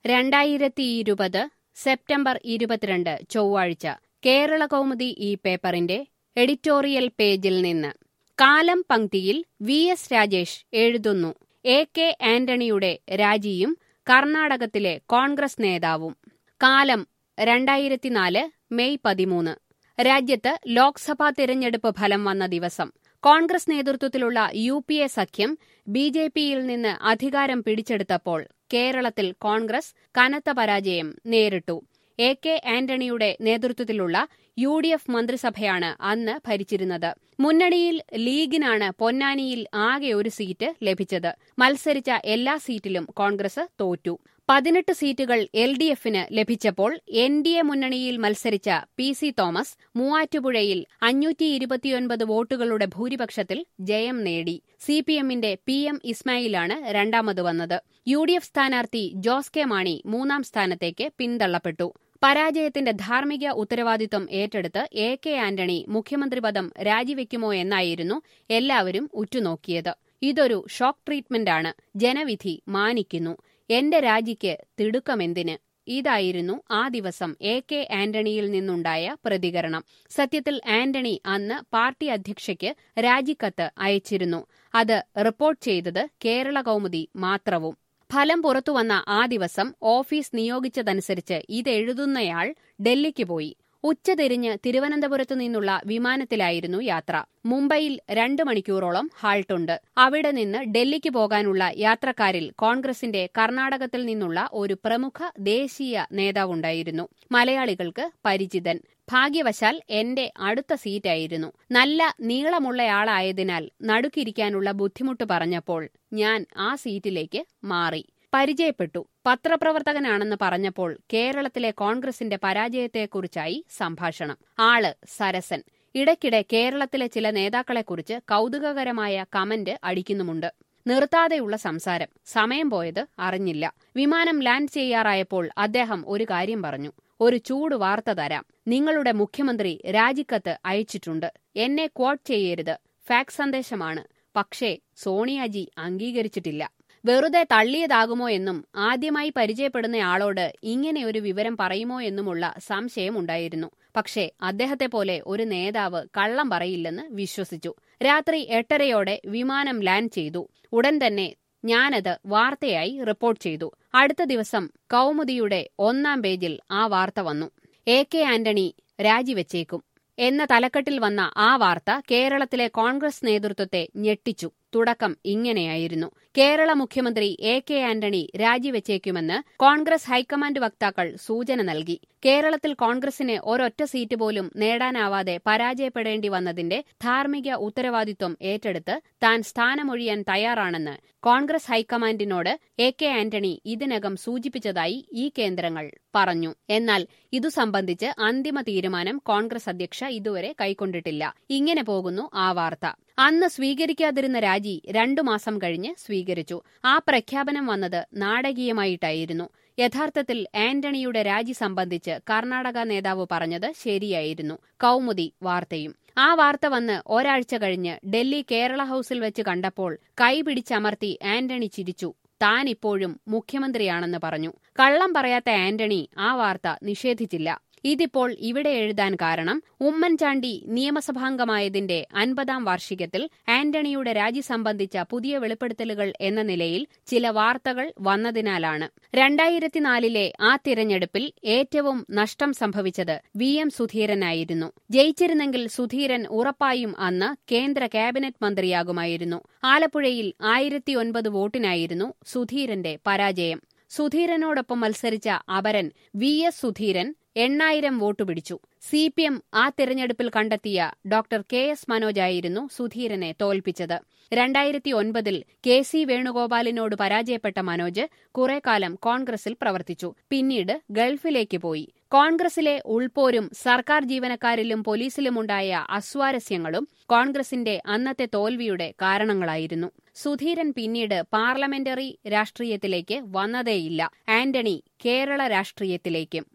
2020 September 22 ചൊവ്വാഴ്ച കേരളകൗമുദി ഈ പേപ്പറിന്റെ എഡിറ്റോറിയൽ പേജിൽ നിന്ന് കാലം പംക്തിയിൽ വി.എസ്. രാജേഷ് എഴുതുന്നു. എ.കെ. ആന്റണിയുടെ രാജിയും കർണാടകത്തിലെ കോൺഗ്രസ് നേതാവും. കാലം 2004 മെയ് 13. രാജ്യത്ത് ലോക്സഭാ തിരഞ്ഞെടുപ്പ് ഫലം വന്ന ദിവസം. കോൺഗ്രസ് നേതൃത്വത്തിലുള്ള യു.പി.എ. സഖ്യം ബി.ജെ.പിയിൽ നിന്ന് അധികാരം പിടിച്ചെടുത്തപ്പോൾ കേരളത്തിൽ കോൺഗ്രസ് കനത്ത പരാജയം നേരിട്ടു. എ.കെ. ആന്റണിയുടെ നേതൃത്വത്തിലുള്ള യു.ഡി.എഫ്. മന്ത്രിസഭയാണ് അന്ന് ഭരിച്ചിരുന്നത്. മുന്നണിയിൽ ലീഗിനാണ് പൊന്നാനിയിൽ ആകെ ഒരു സീറ്റ് ലഭിച്ചത്. മത്സരിച്ച എല്ലാ സീറ്റിലും കോൺഗ്രസ് തോറ്റു. 18 സീറ്റുകൾ എൽ.ഡി.എഫിന് ലഭിച്ചപ്പോൾ എൻ.ഡി.എ മുന്നണിയിൽ മത്സരിച്ച പി.സി. തോമസ് മൂവാറ്റുപുഴയിൽ 529 വോട്ടുകളുടെ ഭൂരിപക്ഷത്തിൽ ജയം നേടി. സി.പി.എമ്മിന്റെ പി.എം. ഇസ്മായിലാണ് രണ്ടാമത് വന്നത്. യു.ഡി.എഫ്. സ്ഥാനാർത്ഥി ജോസ് കെ മാണി മൂന്നാം സ്ഥാനത്തേക്ക് പിന്തള്ളപ്പെട്ടു. പരാജയത്തിന്റെ ധാർമ്മിക ഉത്തരവാദിത്വം ഏറ്റെടുത്ത് എ.കെ. ആന്റണി മുഖ്യമന്ത്രി പദം രാജിവെക്കുമോ എന്നായിരുന്നു എല്ലാവരും ഉറ്റുനോക്കിയത്. ഇതൊരു ഷോക്ക് ട്രീറ്റ്മെന്റാണ്. ജനവിധി മാനിക്കുന്നു. എന്റെ രാജിക്ക് തിടുക്കമെന്തിന്? ഇതായിരുന്നു ആ ദിവസം എ.കെ. ആന്റണിയിൽ നിന്നുണ്ടായ പ്രതികരണം. സത്യത്തിൽ ആന്റണി അന്ന് പാർട്ടി അധ്യക്ഷയ്ക്ക് രാജിക്കത്ത് അയച്ചിരുന്നു. അത് റിപ്പോർട്ട് ചെയ്തത് കേരളകൗമുദി മാത്രവും. ഫലം പുറത്തുവന്ന ആ ദിവസം ഓഫീസ് നിയോഗിച്ചതനുസരിച്ച് ഇതെഴുതുന്നയാൾ ഡൽഹിക്ക് പോയി. ഉച്ചതിരിഞ്ഞ് തിരുവനന്തപുരത്തു നിന്നുള്ള വിമാനത്തിലായിരുന്നു യാത്ര. മുംബൈയിൽ 2 മണിക്കൂറോളം ഹാൾട്ടുണ്ട്. അവിടെ നിന്ന് ഡൽഹിക്ക് പോകാനുള്ള യാത്രക്കാരിൽ കോൺഗ്രസിന്റെ കർണാടകത്തിൽ നിന്നുള്ള ഒരു പ്രമുഖ ദേശീയ നേതാവുണ്ടായിരുന്നു. മലയാളികൾക്ക് പരിചിതൻ. ഭാഗ്യവശാൽ എന്റെ അടുത്ത സീറ്റായിരുന്നു. നല്ല നീളമുള്ളയാളായതിനാൽ നടുക്കിരിക്കാനുള്ള ബുദ്ധിമുട്ട് പറഞ്ഞപ്പോൾ ഞാൻ ആ സീറ്റിലേക്ക് മാറി. പരിചയപ്പെട്ടു. പത്രപ്രവർത്തകനാണെന്ന് പറഞ്ഞപ്പോൾ കേരളത്തിലെ കോൺഗ്രസിന്റെ പരാജയത്തെക്കുറിച്ചായി സംഭാഷണം. ആള് സരസൻ. ഇടയ്ക്കിടെ കേരളത്തിലെ ചില നേതാക്കളെക്കുറിച്ച് കൗതുകകരമായ കമന്റ് അടിക്കുന്നുമുണ്ട്. നിർത്താതെയുള്ള സംസാരം. സമയം പോയത് അറിഞ്ഞില്ല. വിമാനം ലാൻഡ് ചെയ്യാറായപ്പോൾ അദ്ദേഹം ഒരു കാര്യം പറഞ്ഞു. ഒരു ചൂട് വാർത്ത തരാം. നിങ്ങളുടെ മുഖ്യമന്ത്രി രാജിക്കത്ത് അയച്ചിട്ടുണ്ട്. എന്നെ ക്വോട്ട് ചെയ്യരുത്. ഫാക്സ് സന്ദേശമാണ്. പക്ഷേ സോണിയാജി അംഗീകരിച്ചിട്ടില്ല. വെറുതെ തള്ളിയതാകുമോ എന്നും ആദ്യമായി പരിചയപ്പെടുന്നയാളോട് ഇങ്ങനെ ഒരു വിവരം പറയുമോ എന്നുമുള്ള സംശയമുണ്ടായിരുന്നു. പക്ഷേ അദ്ദേഹത്തെപ്പോലെ ഒരു നേതാവ് കള്ളം പറയില്ലെന്ന് വിശ്വസിച്ചു. രാത്രി 8:30 വിമാനം ലാൻഡ് ചെയ്തു. ഉടൻ തന്നെ ഞാനത് വാർത്തയായി റിപ്പോർട്ട് ചെയ്തു. അടുത്ത ദിവസം കൗമുദിയുടെ 1-ാം പേജിൽ ആ വാർത്ത വന്നു. എ.കെ. ആന്റണി രാജിവെച്ചേക്കും എന്ന തലക്കെട്ടിൽ വന്ന ആ വാർത്ത കേരളത്തിലെ കോൺഗ്രസ് നേതൃത്വത്തെ ഞെട്ടിച്ചു. തുടക്കം ഇങ്ങനെയായിരുന്നു. കേരള മുഖ്യമന്ത്രി എ.കെ. ആന്റണി രാജിവെച്ചേക്കുമെന്ന് കോൺഗ്രസ് ഹൈക്കമാൻഡ് വക്താക്കൾ സൂചന നൽകി. കേരളത്തിൽ കോൺഗ്രസിന് ഒരൊറ്റ സീറ്റ് പോലും നേടാനാവാതെ പരാജയപ്പെടേണ്ടി വന്നതിന്റെ ധാർമ്മിക ഉത്തരവാദിത്വം ഏറ്റെടുത്ത് താൻ സ്ഥാനമൊഴിയാൻ തയ്യാറാണെന്ന് കോൺഗ്രസ് ഹൈക്കമാൻഡിനോട് എ.കെ. ആന്റണി ഇതിനകം സൂചിപ്പിച്ചതായി ഈ കേന്ദ്രങ്ങൾ പറഞ്ഞു. എന്നാൽ ഇതു സംബന്ധിച്ച് അന്തിമ തീരുമാനം കോൺഗ്രസ് അധ്യക്ഷ ഇതുവരെ കൈക്കൊണ്ടിട്ടില്ല. ഇങ്ങനെ പോകുന്നു ആ വാർത്ത. അന്ന് സ്വീകരിക്കാതിരുന്ന രാജി 2 മാസം കഴിഞ്ഞ് സ്വീകരിച്ചു. ആ പ്രഖ്യാപനം വന്നത് നാടകീയമായിട്ടായിരുന്നു. യഥാർത്ഥത്തിൽ ആന്റണിയുടെ രാജി സംബന്ധിച്ച് കർണാടക നേതാവ് പറഞ്ഞത് ശരിയായിരുന്നു. കൗമുദി വാർത്തയും. ആ വാർത്ത വന്ന് ഒരാഴ്ച കഴിഞ്ഞ് ഡൽഹി കേരള ഹൌസിൽ വെച്ച് കണ്ടപ്പോൾ കൈപിടിച്ചമർത്തി ആന്റണി ചിരിച്ചു. താൻ ഇപ്പോഴും മുഖ്യമന്ത്രിയാണെന്ന് പറഞ്ഞു. കള്ളം പറയാത്ത ആന്റണി ആ വാർത്ത നിഷേധിച്ചില്ല. ഇതിപ്പോൾ ഇവിടെ എഴുതാൻ കാരണം ഉമ്മൻചാണ്ടി നിയമസഭാംഗമായതിന്റെ 50-ാം വാർഷികത്തിൽ ആന്റണിയുടെ രാജി സംബന്ധിച്ച പുതിയ വെളിപ്പെടുത്തലുകൾ എന്ന നിലയിൽ ചില വാർത്തകൾ വന്നതിനാലാണ്. 2004 ആ തിരഞ്ഞെടുപ്പിൽ ഏറ്റവും നഷ്ടം സംഭവിച്ചത് വി.എം. സുധീരനായിരുന്നു. ജയിച്ചിരുന്നെങ്കിൽ സുധീരൻ ഉറപ്പായും അന്ന് കേന്ദ്ര ക്യാബിനറ്റ് മന്ത്രിയാകുമായിരുന്നു. ആലപ്പുഴയിൽ 1009 വോട്ടിനായിരുന്നു സുധീരന്റെ പരാജയം. സുധീരനോടൊപ്പം മത്സരിച്ച അപരൻ വി.എസ്. സുധീരൻ 8000 വോട്ട് പിടിച്ചു. സി.പി.എം. ആ തിരഞ്ഞെടുപ്പിൽ കണ്ടെത്തിയ ഡോക്ടർ കെ.എസ്. മനോജായിരുന്നു സുധീരനെ തോൽപ്പിച്ചത്. 2009 കെ.സി. വേണുഗോപാലിനോട് പരാജയപ്പെട്ട മനോജ് കുറേക്കാലം കോൺഗ്രസിൽ പ്രവർത്തിച്ചു. പിന്നീട് ഗൾഫിലേക്ക് പോയി. കോൺഗ്രസിലെ ഉൾപോരും സർക്കാർ ജീവനക്കാരിലും പോലീസിലുമുണ്ടായ അസ്വാരസ്യങ്ങളും കോൺഗ്രസിന്റെ അന്നത്തെ തോൽവിയുടെ കാരണങ്ങളായിരുന്നു. സുധീരൻ പിന്നീട് പാർലമെന്ററി രാഷ്ട്രീയത്തിലേക്ക് വന്നതേയില്ല. ആന്റണി കേരള രാഷ്ട്രീയത്തിലേക്കും.